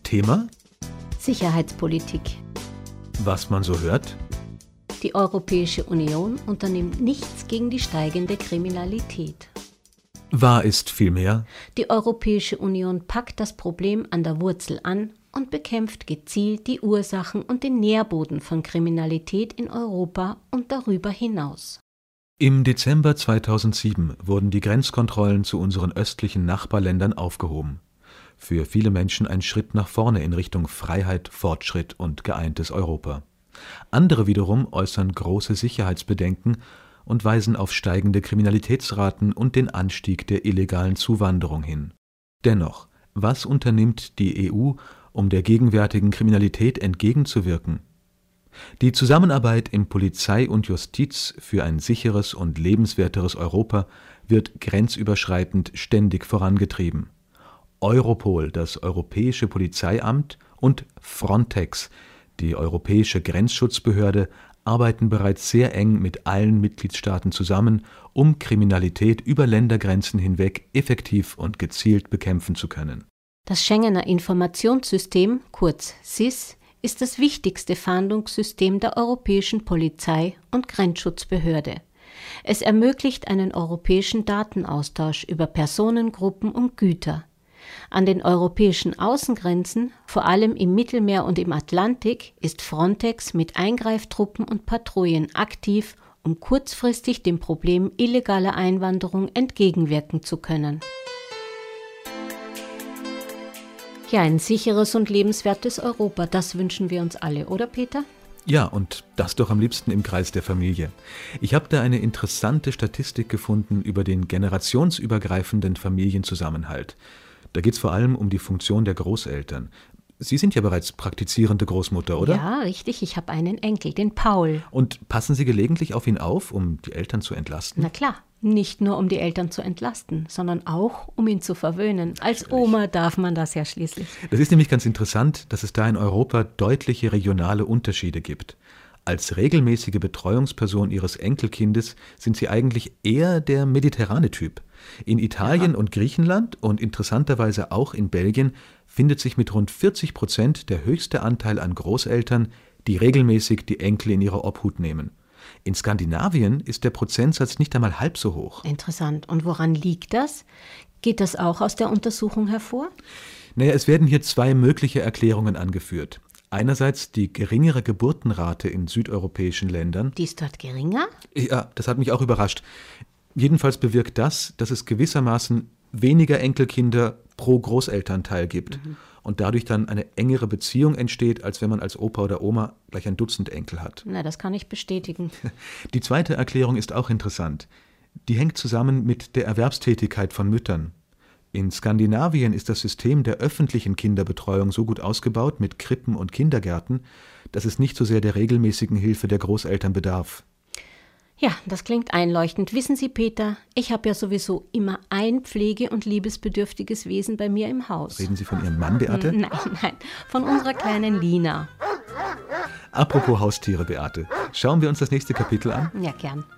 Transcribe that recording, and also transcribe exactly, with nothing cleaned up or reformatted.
Thema? Sicherheitspolitik. Was man so hört? Die Europäische Union unternimmt nichts gegen die steigende Kriminalität. Wahr ist vielmehr: Die Europäische Union packt das Problem an der Wurzel an und bekämpft gezielt die Ursachen und den Nährboden von Kriminalität in Europa und darüber hinaus. Im Dezember zweitausendsieben wurden die Grenzkontrollen zu unseren östlichen Nachbarländern aufgehoben. Für viele Menschen ein Schritt nach vorne in Richtung Freiheit, Fortschritt und geeintes Europa. Andere wiederum äußern große Sicherheitsbedenken und weisen auf steigende Kriminalitätsraten und den Anstieg der illegalen Zuwanderung hin. Dennoch, was unternimmt die E U, um der gegenwärtigen Kriminalität entgegenzuwirken? Die Zusammenarbeit in Polizei und Justiz für ein sicheres und lebenswerteres Europa wird grenzüberschreitend ständig vorangetrieben. Europol, das Europäische Polizeiamt, und Frontex, die Europäische Grenzschutzbehörde, arbeiten bereits sehr eng mit allen Mitgliedstaaten zusammen, um Kriminalität über Ländergrenzen hinweg effektiv und gezielt bekämpfen zu können. Das Schengener Informationssystem, kurz S I S, ist das wichtigste Fahndungssystem der Europäischen Polizei- und Grenzschutzbehörde. Es ermöglicht einen europäischen Datenaustausch über Personengruppen und Güter. An den europäischen Außengrenzen, vor allem im Mittelmeer und im Atlantik, ist Frontex mit Eingreiftruppen und Patrouillen aktiv, um kurzfristig dem Problem illegaler Einwanderung entgegenwirken zu können. Ja, ein sicheres und lebenswertes Europa, das wünschen wir uns alle, oder Peter? Ja, und das doch am liebsten im Kreis der Familie. Ich habe da eine interessante Statistik gefunden über den generationsübergreifenden Familienzusammenhalt. Da geht es vor allem um die Funktion der Großeltern. Sie sind ja bereits praktizierende Großmutter, oder? Ja, richtig. Ich habe einen Enkel, den Paul. Und passen Sie gelegentlich auf ihn auf, um die Eltern zu entlasten? Na klar. Nicht nur, um die Eltern zu entlasten, sondern auch, um ihn zu verwöhnen. Als Oma darf man das ja schließlich. Das ist nämlich ganz interessant, dass es da in Europa deutliche regionale Unterschiede gibt. Als regelmäßige Betreuungsperson Ihres Enkelkindes sind Sie eigentlich eher der mediterrane Typ. In Italien ja. und Griechenland und interessanterweise auch in Belgien findet sich mit rund vierzig Prozent der höchste Anteil an Großeltern, die regelmäßig die Enkel in ihre Obhut nehmen. In Skandinavien ist der Prozentsatz nicht einmal halb so hoch. Interessant. Und woran liegt das? Geht das auch aus der Untersuchung hervor? Naja, es werden hier zwei mögliche Erklärungen angeführt. Einerseits die geringere Geburtenrate in südeuropäischen Ländern. Die ist dort geringer? Ja, das hat mich auch überrascht. Jedenfalls bewirkt das, dass es gewissermaßen weniger Enkelkinder pro Großelternteil gibt. Mhm. Und dadurch dann eine engere Beziehung entsteht, als wenn man als Opa oder Oma gleich ein Dutzend Enkel hat. Na, das kann ich bestätigen. Die zweite Erklärung ist auch interessant. Die hängt zusammen mit der Erwerbstätigkeit von Müttern. In Skandinavien ist das System der öffentlichen Kinderbetreuung so gut ausgebaut mit Krippen und Kindergärten, dass es nicht so sehr der regelmäßigen Hilfe der Großeltern bedarf. Ja, das klingt einleuchtend. Wissen Sie, Peter, ich habe ja sowieso immer ein pflege- und liebesbedürftiges Wesen bei mir im Haus. Reden Sie von Ihrem Mann, Beate? Nein, nein, von unserer kleinen Lina. Apropos Haustiere, Beate, schauen wir uns das nächste Kapitel an? Ja, gern.